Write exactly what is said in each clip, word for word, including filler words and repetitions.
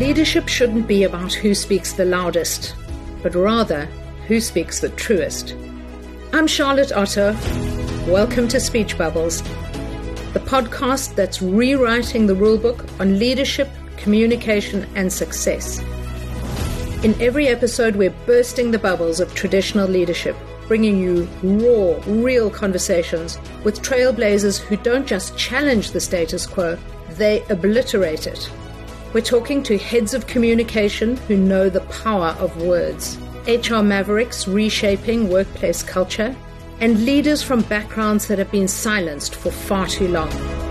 Leadership shouldn't be about who speaks the loudest, but rather who speaks the truest. I'm Charlotte Otto. Welcome to Speech Bubbles, the podcast that's rewriting the rulebook on leadership, communication, and success. In every episode, we're bursting the bubbles of traditional leadership, bringing you raw, real conversations with trailblazers who don't just challenge the status quo, they obliterate it. We're talking to heads of communication who know the power of words, H R mavericks reshaping workplace culture, and leaders from backgrounds that have been silenced for far too long.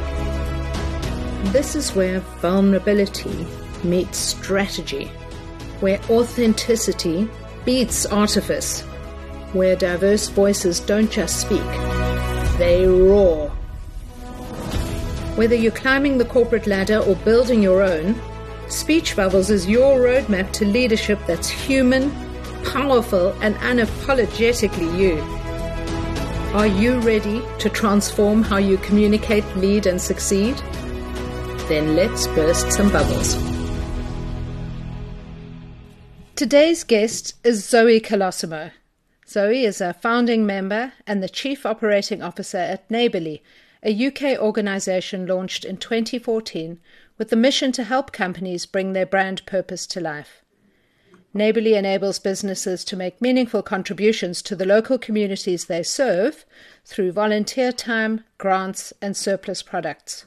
This is where vulnerability meets strategy, where authenticity beats artifice, where diverse voices don't just speak, they roar. Whether you're climbing the corporate ladder or building your own, Speech Bubbles is your roadmap to leadership that's human, powerful, and unapologetically you. Are you ready to transform how you communicate, lead, and succeed? Then let's burst some bubbles. Today's guest is Zoe Colosimo. Zoe is a founding member and the Chief Operating Officer at Neighbourly, a U K organisation launched in twenty fourteen with the mission to help companies bring their brand purpose to life. Neighbourly enables businesses to make meaningful contributions to the local communities they serve through volunteer time, grants, and surplus products.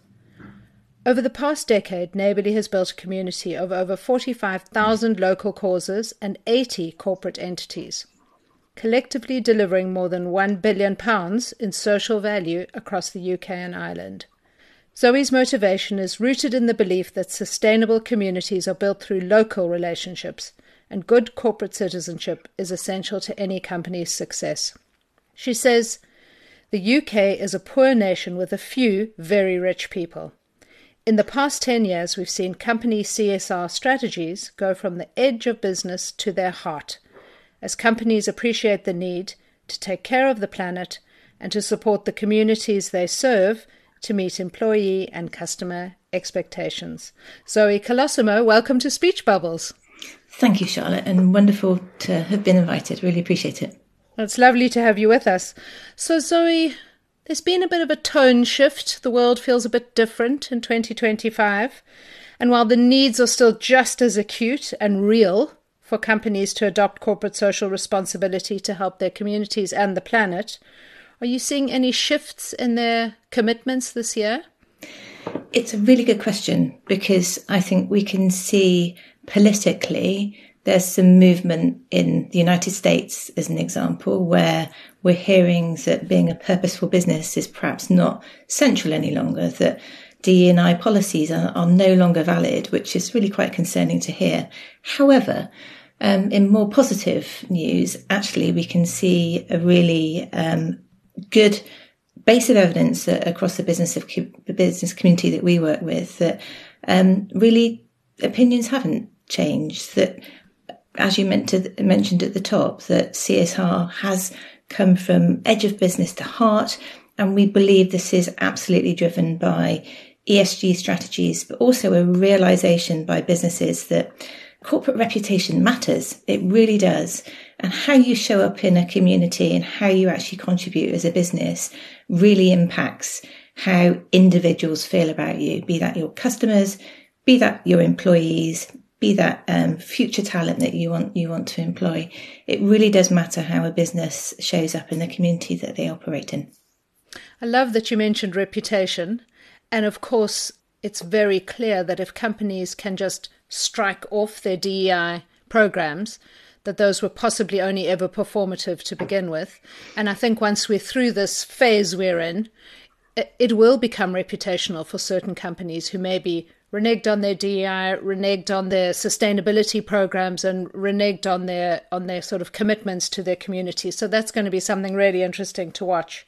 Over the past decade, Neighbourly has built a community of over forty-five thousand local causes and eighty corporate entities, collectively delivering more than one billion pounds in social value across the U K and Ireland. Zoe's motivation is rooted in the belief that sustainable communities are built through local relationships, and good corporate citizenship is essential to any company's success. She says, "The U K is a poor nation with a few very rich people. In the past ten years, we've seen company C S R strategies go from the edge of business to their heart, as companies appreciate the need to take care of the planet and to support the communities they serve to meet employee and customer expectations." Zoe Colosimo, welcome to Speech Bubbles. Thank you, Charlotte, and wonderful to have been invited. Really appreciate it. It's lovely to have you with us. So, Zoe, there's been a bit of a tone shift. The world feels a bit different in twenty twenty-five. And while the needs are still just as acute and real for companies to adopt corporate social responsibility to help their communities and the planet, are you seeing any shifts in their commitments this year? It's a really good question, because I think we can see politically there's some movement in the United States, as an example, where we're hearing that being a purposeful business is perhaps not central any longer, that D E and I policies are, are no longer valid, which is really quite concerning to hear. However, um, in more positive news, actually, we can see a really um, good base of evidence that across the business of the business community that we work with, that um, really opinions haven't changed. That, as you mentioned at the top, that C S R has come from edge of business to heart, and we believe this is absolutely driven by E S G strategies, but also a realization by businesses that corporate reputation matters. It really does. And how you show up in a community and how you actually contribute as a business really impacts how individuals feel about you, be that your customers, be that your employees, be that um, future talent that you want you want to employ. It really does matter how a business shows up in the community that they operate in. I love that you mentioned reputation. And of course, it's very clear that if companies can just strike off their D E I programs, that those were possibly only ever performative to begin with. And I think once we're through this phase we're in, it will become reputational for certain companies who maybe reneged on their D E I, reneged on their sustainability programs, and reneged on their on their sort of commitments to their community. So that's going to be something really interesting to watch.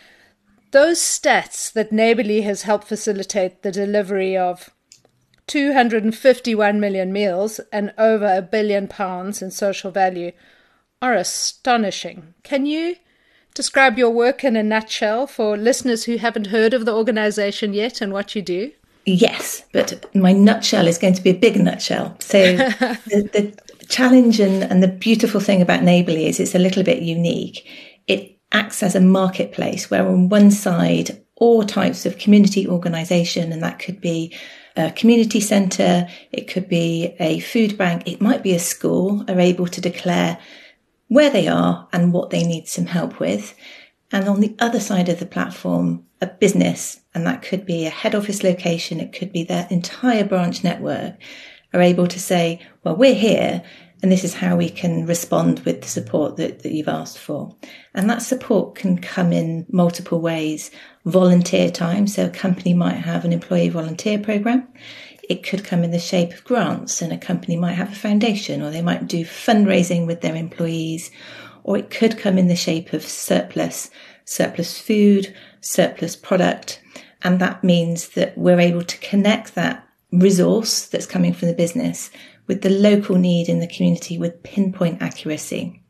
Those stats that Neighbourly has helped facilitate the delivery of two hundred fifty-one million meals and over a billion pounds in social value are astonishing. Can you describe your work in a nutshell for listeners who haven't heard of the organisation yet and what you do? Yes, but my nutshell is going to be a big nutshell. So the, the challenge and, and the beautiful thing about Neighbourly is it's a little bit unique. It acts as a marketplace where on one side, all types of community organisation, and that could be a community centre, it could be a food bank, it might be a school, are able to declare where they are and what they need some help with. And on the other side of the platform, a business, and that could be a head office location, it could be their entire branch network, are able to say, well, we're here and this is how we can respond with the support that, that you've asked for. And that support can come in multiple ways. Volunteer time, so a company might have an employee volunteer program. It could come in the shape of grants, and a company might have a foundation, or they might do fundraising with their employees, or it could come in the shape of surplus, surplus food, surplus product. And that means that we're able to connect that resource that's coming from the business with the local need in the community with pinpoint accuracy.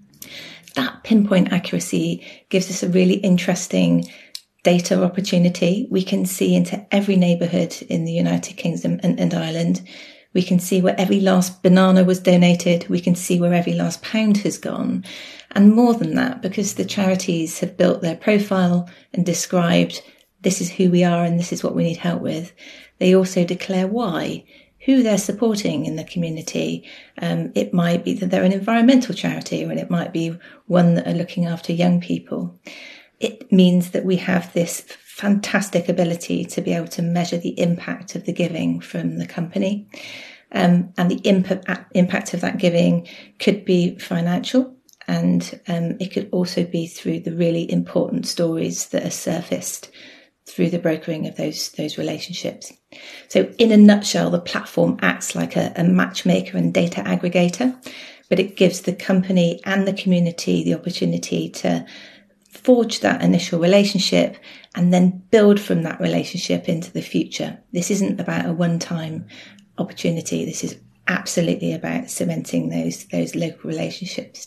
That pinpoint accuracy gives us a really interesting data opportunity. We can see into every neighbourhood in the United Kingdom and, and Ireland. We can see where every last banana was donated. We can see where every last pound has gone. And more than that, because the charities have built their profile and described this is who we are and this is what we need help with, they also declare why, who they're supporting in the community. Um, it might be that they're an environmental charity, or it might be one that are looking after young people. It means that we have this fantastic ability to be able to measure the impact of the giving from the company. Um, and the impact, impact of that giving could be financial, and um, it could also be through the really important stories that are surfaced through the brokering of those those relationships. So in a nutshell, the platform acts like a, a matchmaker and data aggregator, but it gives the company and the community the opportunity to forge that initial relationship and then build from that relationship into the future. This isn't about a one-time opportunity. This is absolutely about cementing those those local relationships.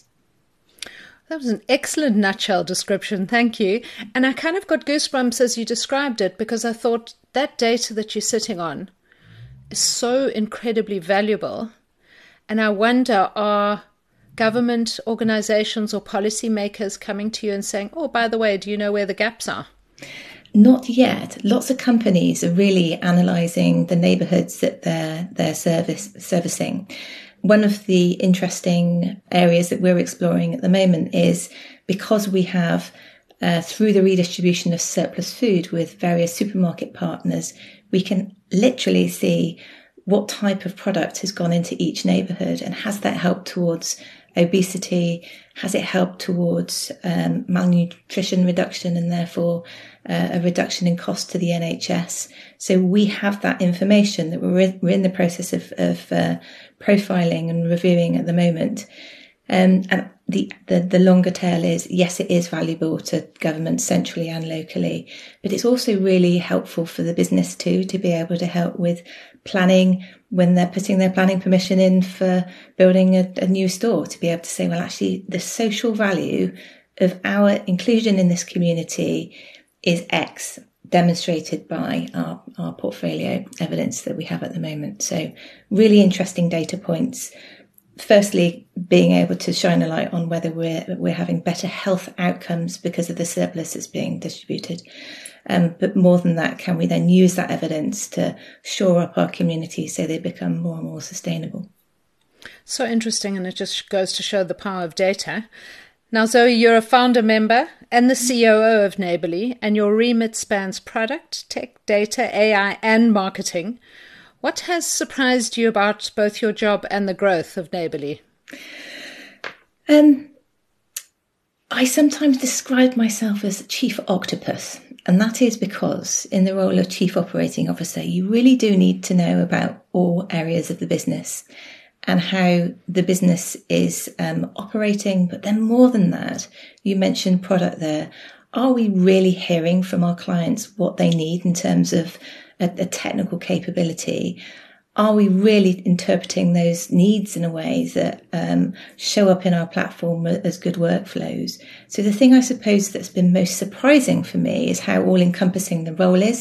That was an excellent nutshell description. Thank you. And I kind of got goosebumps as you described it, because I thought that data that you're sitting on is so incredibly valuable. And I wonder, are government organizations or policymakers coming to you and saying, oh, by the way, do you know where the gaps are? Not yet. Lots of companies are really analysing the neighbourhoods that they're, they're service, servicing. One of the interesting areas that we're exploring at the moment is because we have, uh, through the redistribution of surplus food with various supermarket partners, we can literally see what type of product has gone into each neighbourhood, and has that helped towards obesity? Has it helped towards um, malnutrition reduction, and therefore uh, a reduction in cost to the N H S? So we have that information that we're in, we're in the process of, of uh, profiling and reviewing at the moment. Um, and the, the, the longer tail is, yes, it is valuable to government centrally and locally, but it's also really helpful for the business too, to be able to help with planning when they're putting their planning permission in for building a, a new store, to be able to say, well, actually the social value of our inclusion in this community is X, demonstrated by our, our portfolio evidence that we have at the moment. So really interesting data points. Firstly, being able to shine a light on whether we're we're having better health outcomes because of the surplus that's being distributed. Um, but more than that, can we then use that evidence to shore up our community so they become more and more sustainable? So interesting, and it just goes to show the power of data. Now, Zoe, you're a founder member and the C O O of Neighbourly, and your remit spans product, tech, data, A I, and marketing. What has surprised you about both your job and the growth of Neighbourly? Um, I sometimes describe myself as a chief octopus, and that is because in the role of chief operating officer, you really do need to know about all areas of the business and how the business is um, operating. But then more than that, you mentioned product there. Are we really hearing from our clients what they need in terms of a, a technical capability? Are we really interpreting those needs in a way that um, show up in our platform as good workflows? So the thing I suppose that's been most surprising for me is how all-encompassing the role is.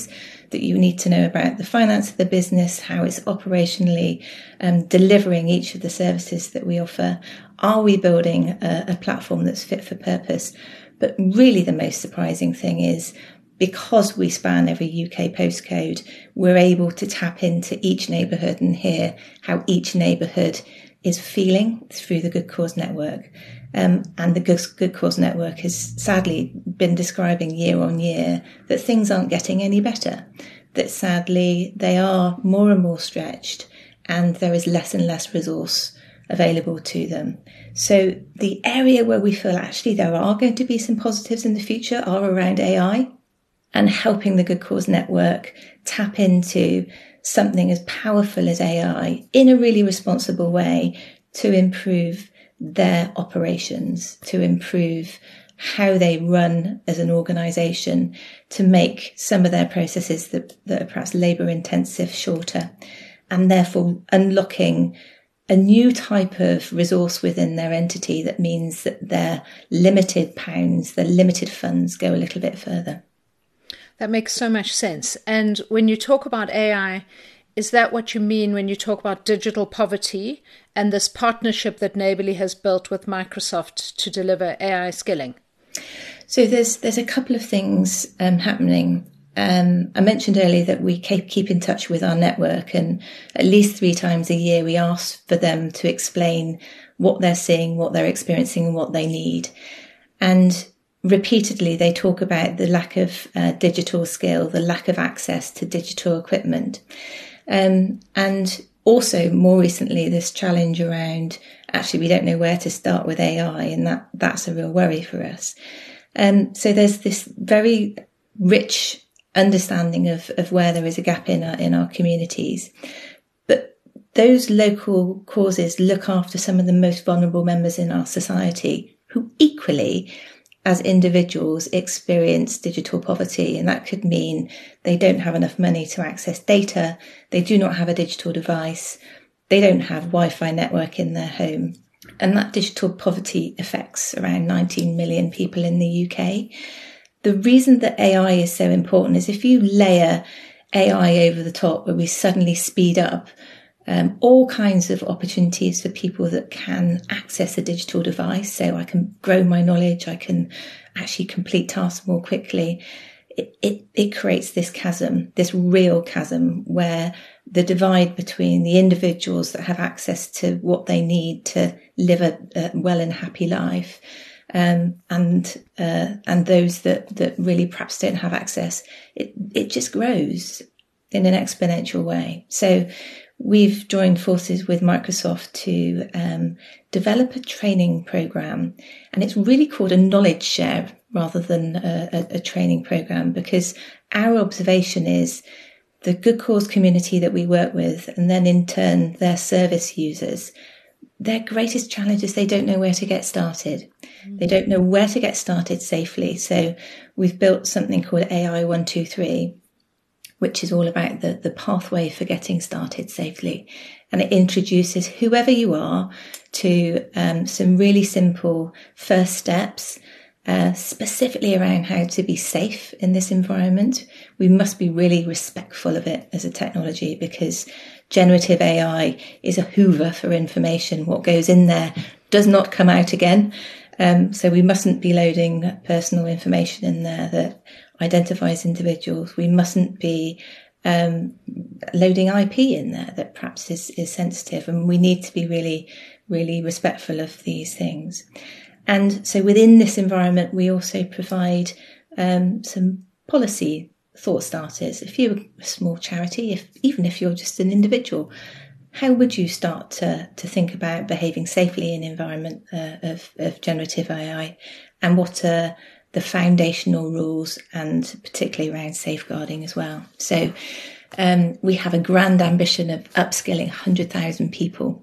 that you need to know about the finance of the business, how it's operationally um, delivering each of the services that we offer. Are we building a, a platform that's fit for purpose? But really the most surprising thing is, because we span every U K postcode, we're able to tap into each neighbourhood and hear how each neighbourhood is feeling through the Good Cause Network. Um, and the Good, Good Cause Network has sadly been describing year on year that things aren't getting any better, that sadly they are more and more stretched and there is less and less resource available to them. So the area where we feel actually there are going to be some positives in the future are around A I and helping the Good Cause Network tap into something as powerful as A I in a really responsible way to improve their operations, to improve how they run as an organisation, to make some of their processes that, that are perhaps labour intensive shorter, and therefore unlocking a new type of resource within their entity that means that their limited pounds, their limited funds go a little bit further. That makes so much sense. And when you talk about A I, is that what you mean when you talk about digital poverty and this partnership that Neighbourly has built with Microsoft to deliver A I skilling? So there's there's a couple of things um, happening. Um, I mentioned earlier that we keep, keep in touch with our network, and at least three times a year we ask for them to explain what they're seeing, what they're experiencing and what they need. And repeatedly, they talk about the lack of uh, digital skill, the lack of access to digital equipment. Um, and also more recently, this challenge around, actually, we don't know where to start with A I, and that, that's a real worry for us. Um, so there's this very rich understanding of, of where there is a gap in our, in our communities. But those local causes look after some of the most vulnerable members in our society who equally, as individuals, experience digital poverty. And that could mean they don't have enough money to access data. They do not have a digital device. They don't have Wi-Fi network in their home. And that digital poverty affects around nineteen million people in the U K. The reason that A I is so important is if you layer A I over the top, where we suddenly speed up Um, all kinds of opportunities for people that can access a digital device. So I can grow my knowledge, I can actually complete tasks more quickly. It, it, it creates this chasm, this real chasm, where the divide between the individuals that have access to what they need to live a, a well and happy life, um, and uh, and those that, that really perhaps don't have access, it, it just grows in an exponential way. So we've joined forces with Microsoft to um, develop a training program, and it's really called a knowledge share rather than a, a, a training program, because our observation is the Good Cause community that we work with, and then in turn their service users, their greatest challenge is they don't know where to get started. Mm-hmm. They don't know where to get started safely. So we've built something called A I one two three, which is all about the, the pathway for getting started safely. And it introduces whoever you are to um, some really simple first steps, uh, specifically around how to be safe in this environment. We must be really respectful of it as a technology, because generative A I is a hoover for information. What goes in there does not come out again. Um, so we mustn't be loading personal information in there that identifies individuals. We mustn't be um, loading I P in there that perhaps is, is sensitive, and we need to be really, really respectful of these things. And so within this environment, we also provide um, some policy thought starters. If you're a small charity, if even if you're just an individual, how would you start to, to think about behaving safely in an environment uh, of, of generative A I, and what are the foundational rules, and particularly around safeguarding as well? So um, we have a grand ambition of upskilling one hundred thousand people.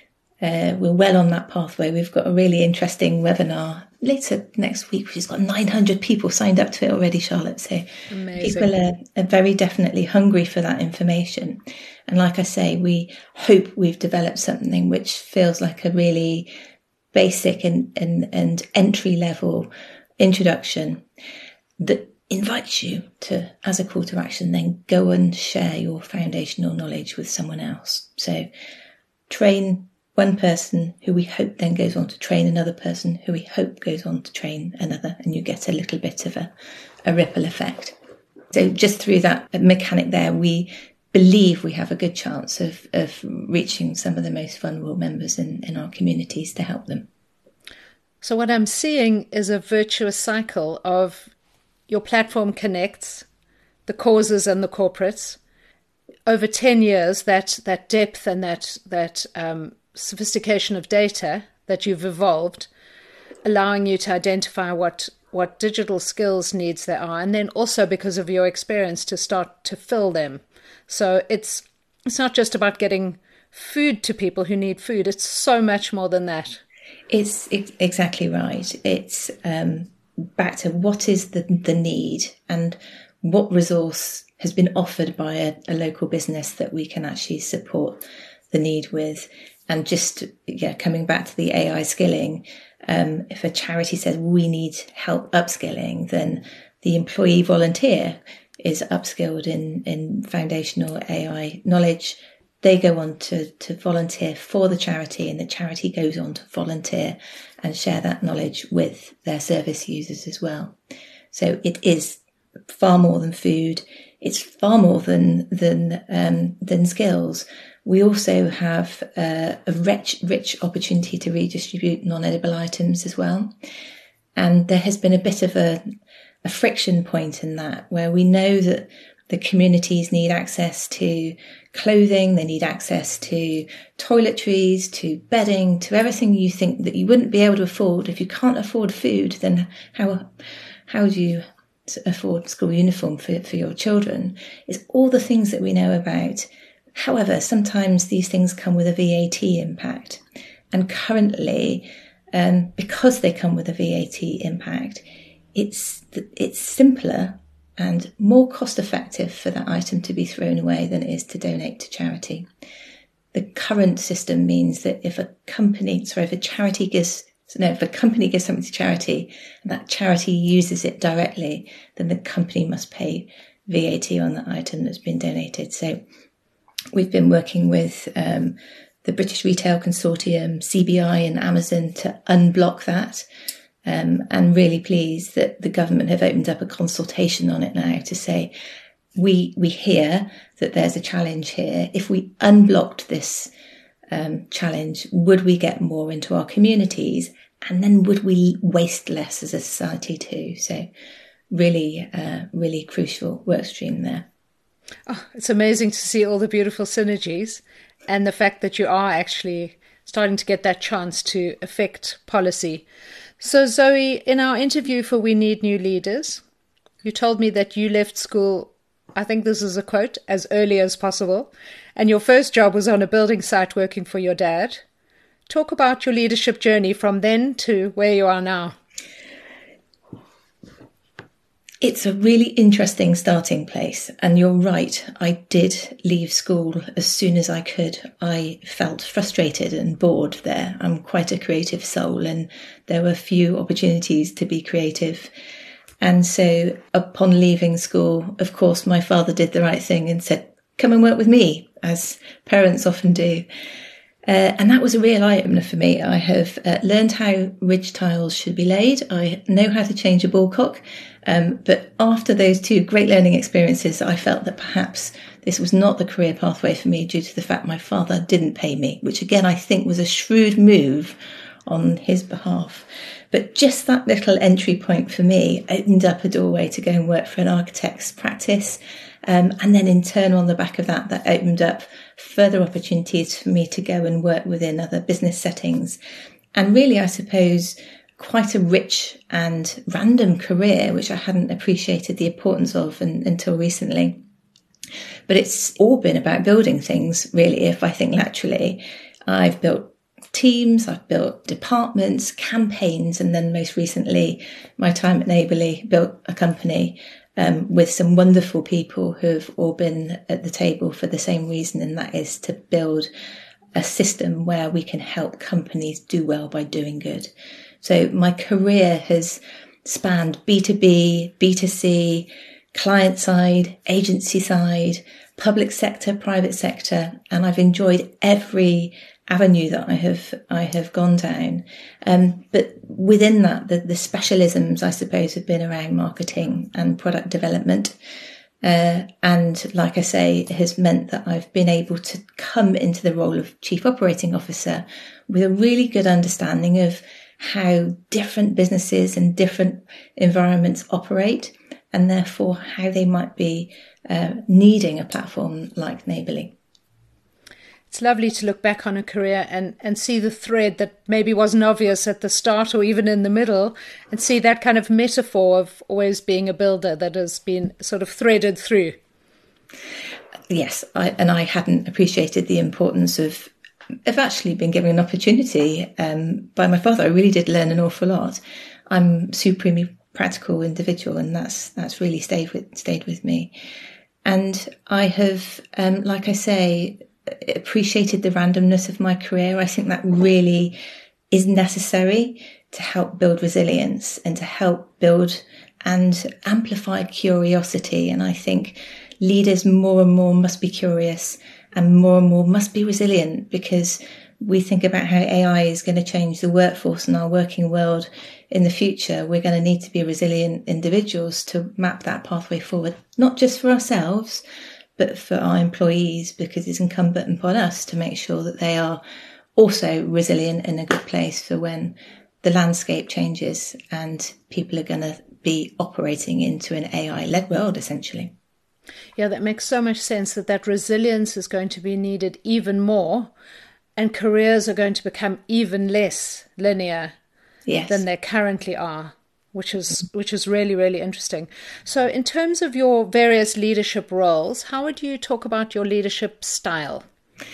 Uh, we're well on that pathway. We've got a really interesting webinar later next week, which has got nine hundred people signed up to it already, Charlotte. So Amazing. People are, are very definitely hungry for that information. And like I say, we hope we've developed something which feels like a really basic and, and, and entry level introduction that invites you to, as a call to action, then go and share your foundational knowledge with someone else. So train one person who we hope then goes on to train another person who we hope goes on to train another, and you get a little bit of a, a ripple effect. So just through that mechanic there, we believe we have a good chance of, of reaching some of the most vulnerable members in, in our communities to help them. So what I'm seeing is a virtuous cycle of your platform connects the causes and the corporates. Over ten years, that that depth and that that um, sophistication of data that you've evolved, allowing you to identify what, what digital skills needs there are, and then also because of your experience to start to fill them. So it's it's not just about getting food to people who need food. It's so much more than that. It's, it's exactly right. It's um, back to what is the, the need and what resource has been offered by a, a local business that we can actually support the need with. And just, yeah, coming back to the A I skilling, um, if a charity says we need help upskilling, then the employee volunteer is upskilled in, in foundational A I knowledge. They go on to, to volunteer for the charity, and the charity goes on to volunteer and share that knowledge with their service users as well. So it is far more than food. It's far more than than um, than skills. We also have uh, a rich, rich opportunity to redistribute non-edible items as well. And there has been a bit of a, a friction point in that, where we know that the communities need access to clothing, they need access to toiletries, to bedding, to everything you think that you wouldn't be able to afford. If you can't afford food, then how how do you afford school uniform for, for your children? It's all the things that we know about. However, sometimes these things come with a V A T impact. And currently, um, because they come with a V A T impact, it's it's simpler and more cost effective for that item to be thrown away than it is to donate to charity. The current system means that if a company, sorry, if a charity gives, no, if a company gives something to charity and that charity uses it directly, then the company must pay V A T on that item that's been donated. So we've been working with um, the British Retail Consortium, C B I and Amazon to unblock that. Um, and really pleased that the government have opened up a consultation on it now to say, we we hear that there's a challenge here. If we unblocked this um, challenge, would we get more into our communities? And then would we waste less as a society too? So really, uh, really crucial work stream there. Oh, it's amazing to see all the beautiful synergies and the fact that you are actually starting to get that chance to affect policy. So Zoe, in our interview for We Need New Leaders, you told me that you left school, I think this is a quote, as early as possible, and your first job was on a building site working for your dad. Talk about your leadership journey from then to where you are now. It's a really interesting starting place. And you're right, I did leave school as soon as I could. I felt frustrated and bored there. I'm quite a creative soul, and there were few opportunities to be creative. And so upon leaving school, of course, my father did the right thing and said, come and work with me, as parents often do. Uh, and that was a real eye-opener for me. I have uh, learned how ridge tiles should be laid. I know how to change a ballcock. Um, but after those two great learning experiences, I felt that perhaps this was not the career pathway for me due to the fact my father didn't pay me, which again, I think was a shrewd move on his behalf. But just that little entry point for me opened up a doorway to go and work for an architect's practice. Um, and then in turn, on the back of that, that opened up further opportunities for me to go and work within other business settings. And really, I suppose, quite a rich and random career, which I hadn't appreciated the importance of in, until recently. But it's all been about building things, really, if I think laterally. I've built teams, I've built departments, campaigns, and then most recently, my time at Neighbourly, built a company um, with some wonderful people who have all been at the table for the same reason, and that is to build a system where we can help companies do well by doing good. So my career has spanned B two B, B two C, client side, agency side, public sector, private sector, and I've enjoyed every avenue that I have I have gone down. Um, but within that, the, the specialisms, I suppose, have been around marketing and product development. Uh, and like I say, it has meant that I've been able to come into the role of Chief Operating Officer with a really good understanding of how different businesses and different environments operate, and therefore how they might be uh, needing a platform like Neighbourly. It's lovely to look back on a career and, and see the thread that maybe wasn't obvious at the start or even in the middle, and see that kind of metaphor of always being a builder that has been sort of threaded through. Yes, I, and I hadn't appreciated the importance of of actually being given an opportunity um, by my father. I really did learn an awful lot. I'm a supremely practical individual, and that's that's really stayed with stayed with me. And I have, um, like I say, appreciated the randomness of my career. I think that really is necessary to help build resilience and to help build and amplify curiosity. And I think leaders more and more must be curious and more and more must be resilient, because we think about how A I is going to change the workforce and our working world in the future. We're going to need to be resilient individuals to map that pathway forward, not just for ourselves, but for our employees, because it's incumbent upon us to make sure that they are also resilient in a good place for when the landscape changes and people are going to be operating into an A I-led world, essentially. Yeah, that makes so much sense, that that resilience is going to be needed even more, and careers are going to become even less linear yes. than they currently are, which is which is really, really interesting. So in terms of your various leadership roles, how would you talk about your leadership style?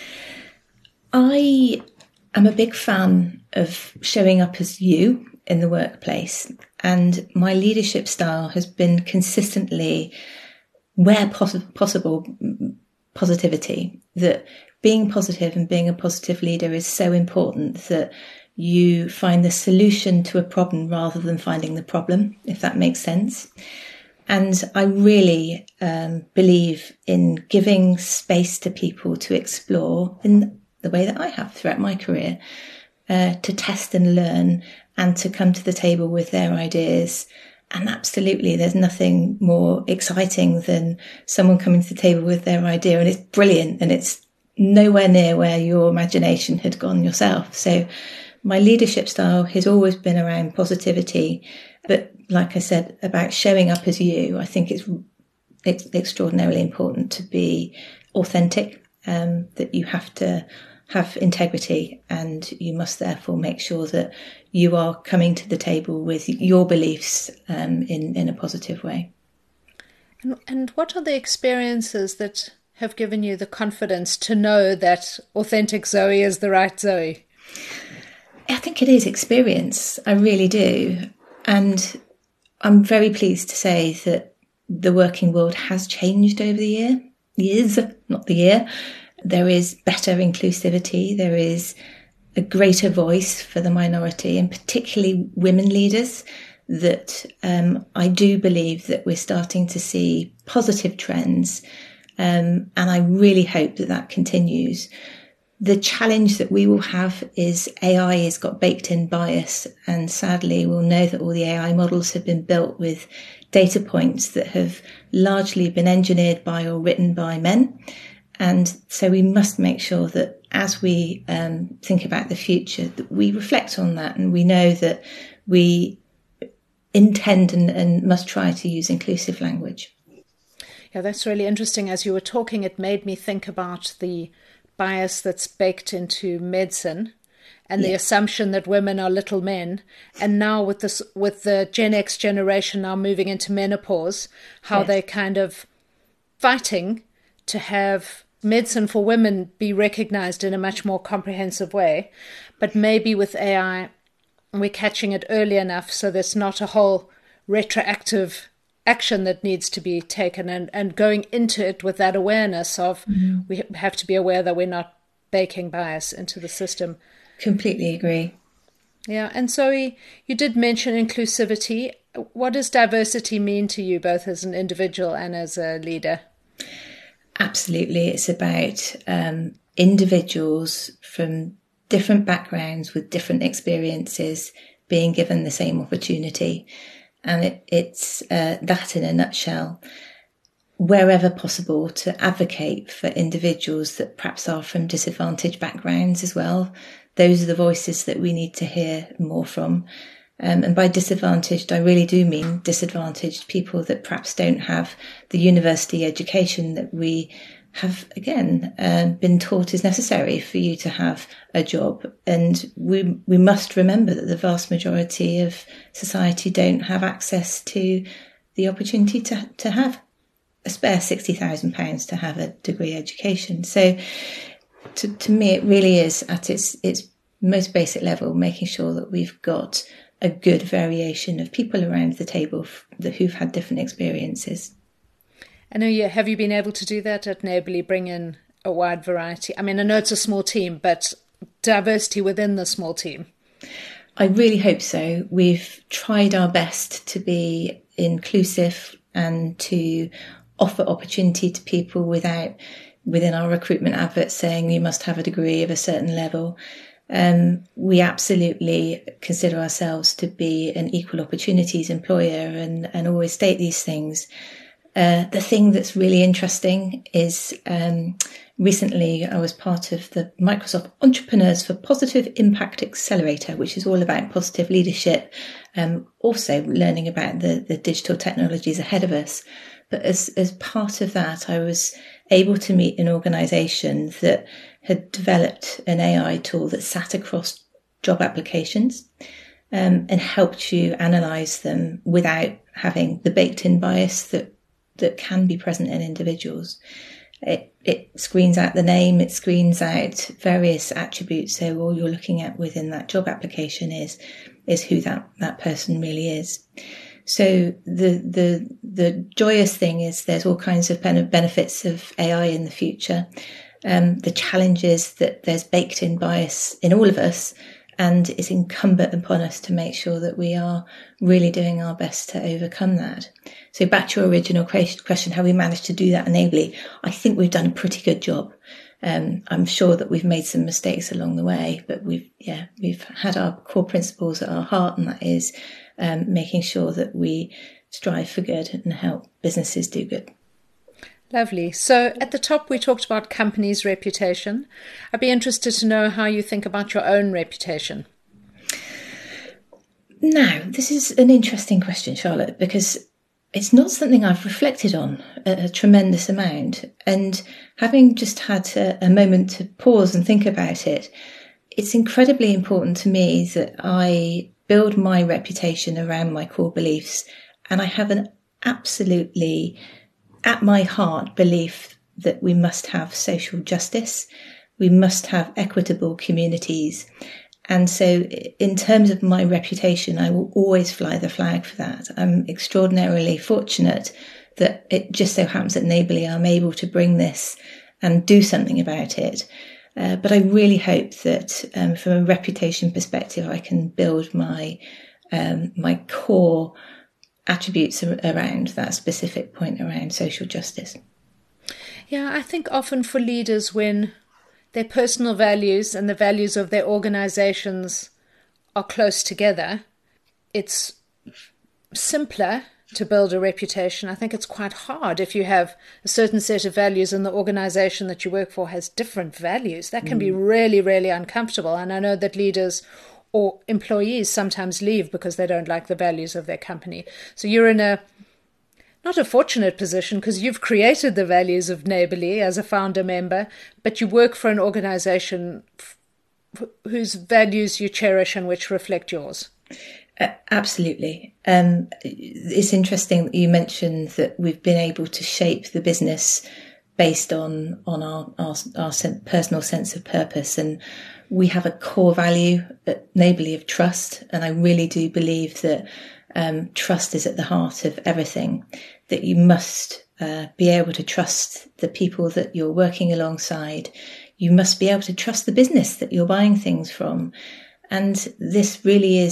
I am a big fan of showing up as you in the workplace, and my leadership style has been consistently, where poss- possible, positivity. That being positive and being a positive leader is so important, that you find the solution to a problem rather than finding the problem, if that makes sense. And I really um, believe in giving space to people to explore in the way that I have throughout my career, uh, to test and learn and to come to the table with their ideas. And absolutely, there's nothing more exciting than someone coming to the table with their idea and it's brilliant and it's nowhere near where your imagination had gone yourself. So my leadership style has always been around positivity, but like I said, about showing up as you. I think it's, it's extraordinarily important to be authentic, um, that you have to have integrity, and you must therefore make sure that you are coming to the table with your beliefs um, in, in a positive way. And, and what are the experiences that have given you the confidence to know that authentic Zoe is the right Zoe? I think it is experience. I really do. And I'm very pleased to say that the working world has changed over the year, years, not the year. There is better inclusivity. There is a greater voice for the minority, and particularly women leaders, that um, I do believe that we're starting to see positive trends. Um, and I really hope that that continues. The challenge that we will have is A I has got baked in bias, and sadly we'll know that all the A I models have been built with data points that have largely been engineered by or written by men. And so we must make sure that as we um, think about the future, that we reflect on that, and we know that we intend and, and must try to use inclusive language. Yeah, that's really interesting. As you were talking, it made me think about the bias that's baked into medicine and yeah. the assumption that women are little men. And now with this, with the Gen X generation now moving into menopause, how yes. they're kind of fighting to have medicine for women be recognized in a much more comprehensive way. But maybe with A I, we're catching it early enough so there's not a whole retroactive action that needs to be taken, and, and going into it with that awareness of mm-hmm. we have to be aware that we're not baking bias into the system. Completely agree. Yeah, and Zoe, you did mention inclusivity. What does diversity mean to you, both as an individual and as a leader? Absolutely. It's about um, individuals from different backgrounds with different experiences being given the same opportunity. And it, it's uh, that in a nutshell. Wherever possible, to advocate for individuals that perhaps are from disadvantaged backgrounds as well. Those are the voices that we need to hear more from. Um, and by disadvantaged, I really do mean disadvantaged people that perhaps don't have the university education that we have, again, uh, been taught is necessary for you to have a job. And we we must remember that the vast majority of society don't have access to the opportunity to, to have a spare sixty thousand pounds to have a degree education. So to, to me, it really is at its, its most basic level, making sure that we've got a good variation of people around the table who've had different experiences. I know you, have you been able to do that at Neighbourly, bring in a wide variety? I mean, I know it's a small team, but diversity within the small team. I really hope so. We've tried our best to be inclusive and to offer opportunity to people without, within our recruitment adverts saying you must have a degree of a certain level. Um, we absolutely consider ourselves to be an equal opportunities employer and, and always state these things. Uh, the thing that's really interesting is um, recently I was part of the Microsoft Entrepreneurs for Positive Impact Accelerator, which is all about positive leadership, um, also learning about the, the digital technologies ahead of us. But as, as part of that, I was able to meet an organisation that had developed an A I tool that sat across job applications um, and helped you analyse them without having the baked-in bias that, that can be present in individuals. It, it screens out the name, it screens out various attributes. So all you're looking at within that job application is, is who that, that person really is. So the, the, the joyous thing is there's all kinds of benefits of A I in the future. Um, the challenge is that there's baked in bias in all of us, and it's incumbent upon us to make sure that we are really doing our best to overcome that. So back to your original question, how we managed to do that enably, I think we've done a pretty good job. Um, I'm sure that we've made some mistakes along the way, but we've, yeah, we've had our core principles at our heart, and that is um, making sure that we strive for good and help businesses do good. Lovely. So at the top, we talked about companies' reputation. I'd be interested to know how you think about your own reputation. Now, this is an interesting question, Charlotte, because it's not something I've reflected on a, a tremendous amount. And having just had a, a moment to pause and think about it, it's incredibly important to me that I build my reputation around my core beliefs. And I have an absolutely, at my heart, belief that we must have social justice. We must have equitable communities. And so in terms of my reputation, I will always fly the flag for that. I'm extraordinarily fortunate that it just so happens at Neighbourly I'm able to bring this and do something about it. Uh, but I really hope that um, from a reputation perspective, I can build my um, my core attributes around that specific point around social justice. Yeah, I think often for leaders, when their personal values and the values of their organizations are close together, it's simpler to build a reputation. I think it's quite hard if you have a certain set of values and the organization that you work for has different values. That can mm. be really, really uncomfortable. And I know that leaders or employees sometimes leave because they don't like the values of their company. So you're in a not a fortunate position because you've created the values of Neighbourly as a founder member, but you work for an organization f- whose values you cherish and which reflect yours. Uh, absolutely. Um, it's interesting that you mentioned that we've been able to shape the business based on on our, our, our personal sense of purpose. And we have a core value at Neighbourly of trust. And I really do believe that um, trust is at the heart of everything, that you must uh, be able to trust the people that you're working alongside. You must be able to trust the business that you're buying things from. And this really is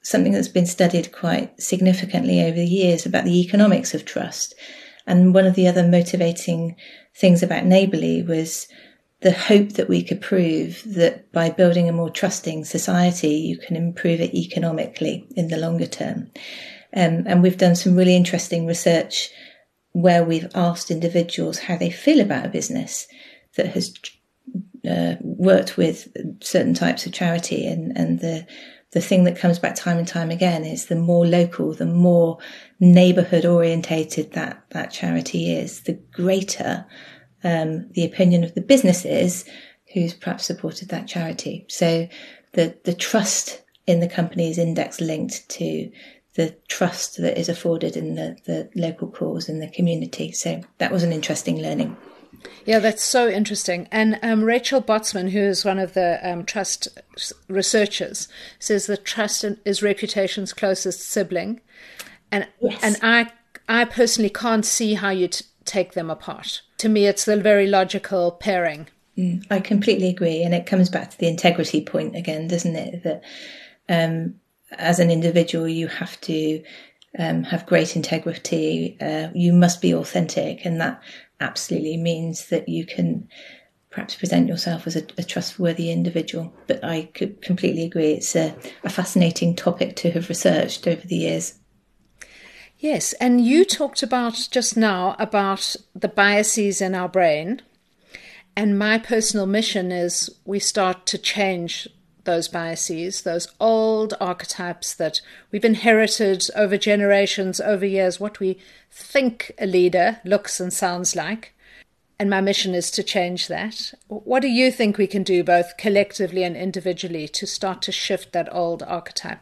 something that's been studied quite significantly over the years about the economics of trust. And one of the other motivating things about Neighbourly was the hope that we could prove that by building a more trusting society, you can improve it economically in the longer term. Um, and we've done some really interesting research where we've asked individuals how they feel about a business that has uh, worked with certain types of charity. And, and the, the thing that comes back time and time again is the more local, the more neighbourhood orientated that, that charity is, the greater um, the opinion of the business is who's perhaps supported that charity. So the, the trust in the company is index linked to the trust that is afforded in the, the local cause and the community. So that was an interesting learning. Yeah, that's so interesting. And um, Rachel Botsman, who is one of the um, trust researchers, says that trust is reputation's closest sibling. And yes. and I I personally can't see how you t- take them apart. To me, it's the very logical pairing. Mm, I completely agree. And it comes back to the integrity point again, doesn't it? That um, as an individual, you have to um, have great integrity. Uh, you must be authentic. And that absolutely means that you can perhaps present yourself as a, a trustworthy individual. But I could completely agree. It's a, a fascinating topic to have researched over the years. Yes, and you talked about just now about the biases in our brain. And my personal mission is we start to change those biases, those old archetypes that we've inherited over generations, over years, what we think a leader looks and sounds like. And my mission is to change that. What do you think we can do both collectively and individually to start to shift that old archetype?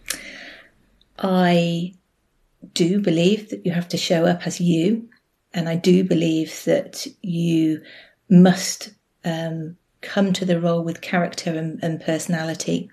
I do believe that you have to show up as you. And I do believe that you must um, come to the role with character and, and personality.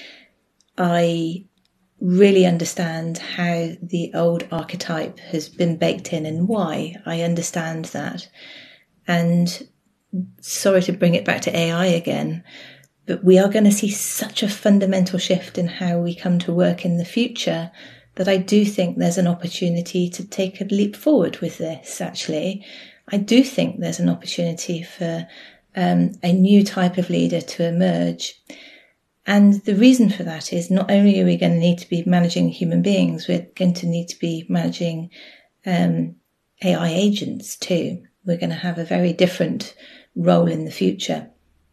I really understand how the old archetype has been baked in and why. I understand that. And sorry to bring it back to A I again, but we are going to see such a fundamental shift in how we come to work in the future that I do think there's an opportunity to take a leap forward with this, actually. I do think there's an opportunity for um, a new type of leader to emerge. And the reason for that is not only are we going to need to be managing human beings, we're going to need to be managing um, A I agents too. We're going to have a very different role in the future.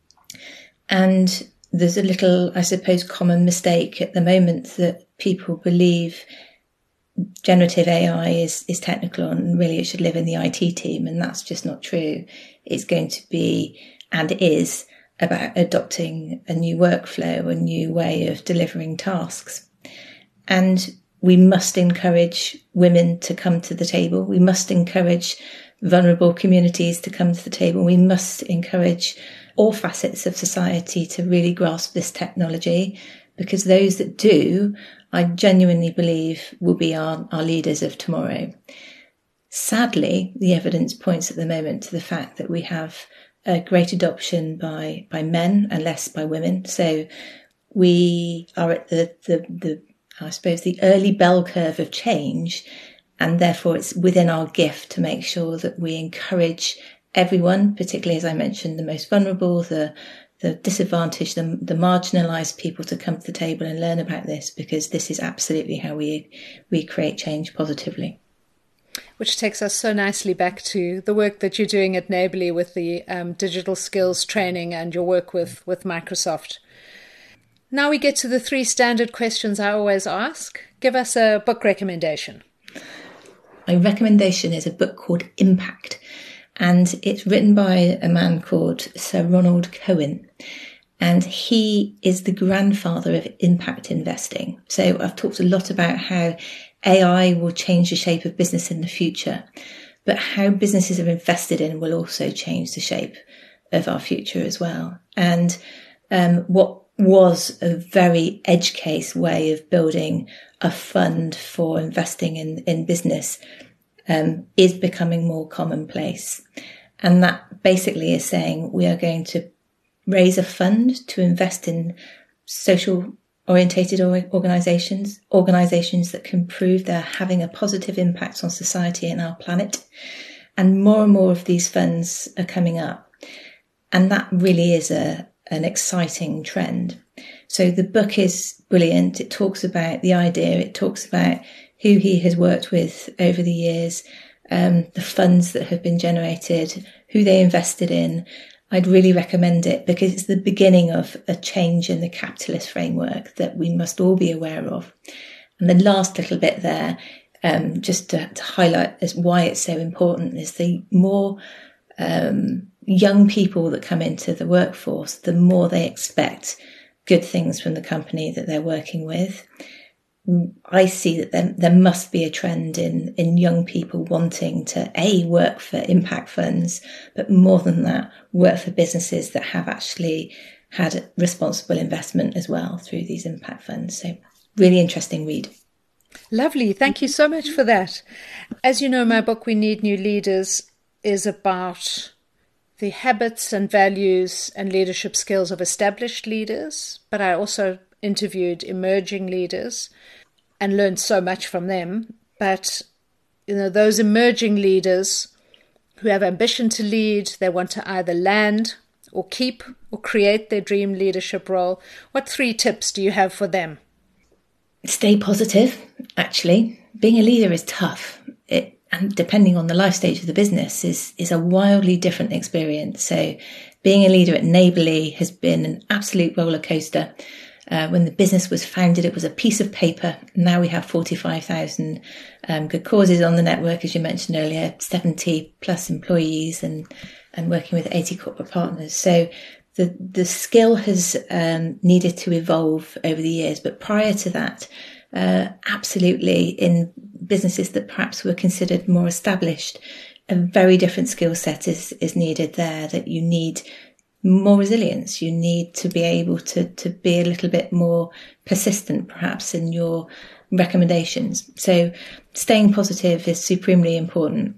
And there's a little, I suppose, common mistake at the moment that people believe generative A I is, is technical and really it should live in the I T team. And that's just not true. It's going to be, and is, about adopting a new workflow, a new way of delivering tasks. And we must encourage women to come to the table. We must encourage vulnerable communities to come to the table. We must encourage all facets of society to really grasp this technology, because those that do, I genuinely believe, will be our, our leaders of tomorrow. Sadly, the evidence points at the moment to the fact that we have a great adoption by, by men and less by women. So we are at the, the, the, I suppose, the early bell curve of change. And therefore it's within our gift to make sure that we encourage everyone, particularly, as I mentioned, the most vulnerable, the the disadvantaged, the, the marginalised people, to come to the table and learn about this, because this is absolutely how we we create change positively. Which takes us so nicely back to the work that you're doing at Neighbourly with the um, digital skills training and your work with, with Microsoft. Now we get to the three standard questions I always ask. Give us a book recommendation. My recommendation is a book called Impact, and it's written by a man called Sir Ronald Cohen, and he is the grandfather of impact investing. So I've talked a lot about how A I will change the shape of business in the future, but how businesses are invested in will also change the shape of our future as well. And um, what was a very edge case way of building a fund for investing in, in business um, is becoming more commonplace. And that basically is saying we are going to raise a fund to invest in social orientated organisations, organisations that can prove they're having a positive impact on society and our planet. And more and more of these funds are coming up. And that really is a an exciting trend. So the book is brilliant. It talks about the idea. It talks about who he has worked with over the years, um, the funds that have been generated, who they invested in. I'd really recommend it because it's the beginning of a change in the capitalist framework that we must all be aware of. And the last little bit there, um, just to, to highlight as why it's so important, is the more um, young people that come into the workforce, the more they expect good things from the company that they're working with. I see that there, there must be a trend in, in young people wanting to, A, work for impact funds, but more than that, work for businesses that have actually had responsible investment as well through these impact funds. So really interesting read. Lovely. Thank you so much for that. As you know, my book, We Need New Leaders, is about the habits and values and leadership skills of established leaders, but I also interviewed emerging leaders and learned so much from them. But, you know, those emerging leaders who have ambition to lead, they want to either land or keep or create their dream leadership role. What three tips do you have for them? Stay positive, actually. Being a leader is tough. It, and depending on the life stage of the business, is, is a wildly different experience. So being a leader at Neighbourly has been an absolute roller coaster. Uh, when the business was founded, it was a piece of paper. Now we have forty-five thousand um, good causes on the network, as you mentioned earlier, seventy plus employees and, and working with eighty corporate partners. So the, the skill has um, needed to evolve over the years. But prior to that, uh, absolutely in businesses that perhaps were considered more established, a very different skill set is, is needed there, that you need more resilience. You need to be able to, to be a little bit more persistent, perhaps, in your recommendations. So staying positive is supremely important.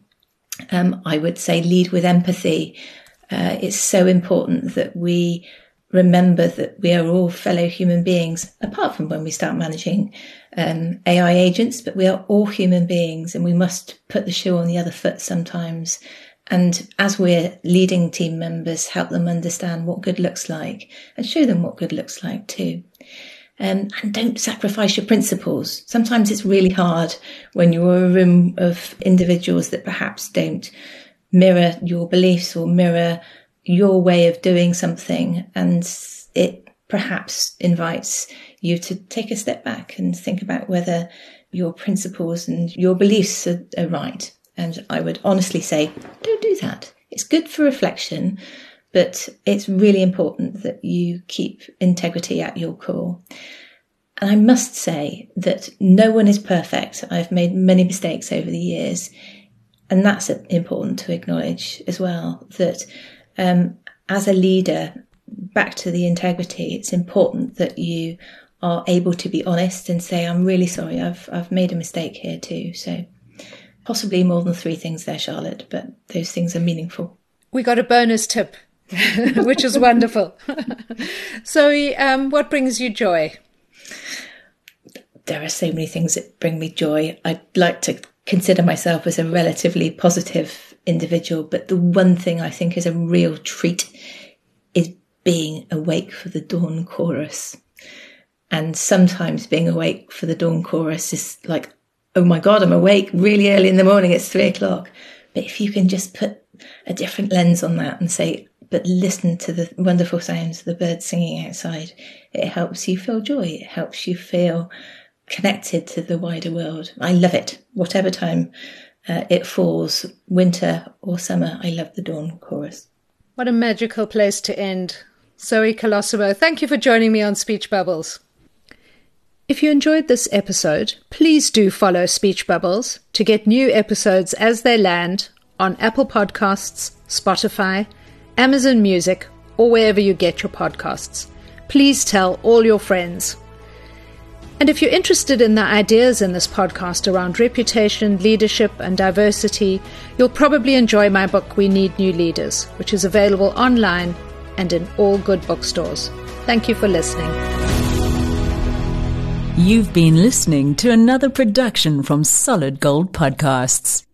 Um, I would say lead with empathy. Uh, it's so important that we remember that we are all fellow human beings, apart from when we start managing um, A I agents, but we are all human beings and we must put the shoe on the other foot sometimes. And as we're leading team members, help them understand what good looks like and show them what good looks like too. Um, and don't sacrifice your principles. Sometimes it's really hard when you're a room of individuals that perhaps don't mirror your beliefs or mirror your way of doing something. And it perhaps invites you to take a step back and think about whether your principles and your beliefs are, are right. And I would honestly say, don't do that. It's good for reflection, but it's really important that you keep integrity at your core. And I must say that no one is perfect. I've made many mistakes over the years. And that's important to acknowledge as well, that um, as a leader, back to the integrity, it's important that you are able to be honest and say, I'm really sorry, I've I've made a mistake here too. So possibly more than three things there, Charlotte, but those things are meaningful. We got a bonus tip, which is wonderful. So um, what brings you joy? There are so many things that bring me joy. I'd like to consider myself as a relatively positive individual, but the one thing I think is a real treat is being awake for the dawn chorus. And sometimes being awake for the dawn chorus is like, oh my God, I'm awake really early in the morning, it's three o'clock. But if you can just put a different lens on that and say, but listen to the wonderful sounds of the birds singing outside, it helps you feel joy. It helps you feel connected to the wider world. I love it. Whatever time uh, it falls, winter or summer, I love the dawn chorus. What a magical place to end. Zoe Colosimo, thank you for joining me on Speech Bubbles. If you enjoyed this episode, please do follow Speech Bubbles to get new episodes as they land on Apple Podcasts, Spotify, Amazon Music, or wherever you get your podcasts. Please tell all your friends. And if you're interested in the ideas in this podcast around reputation, leadership, and diversity, you'll probably enjoy my book, We Need New Leaders, which is available online and in all good bookstores. Thank you for listening. You've been listening to another production from Solid Gold Podcasts.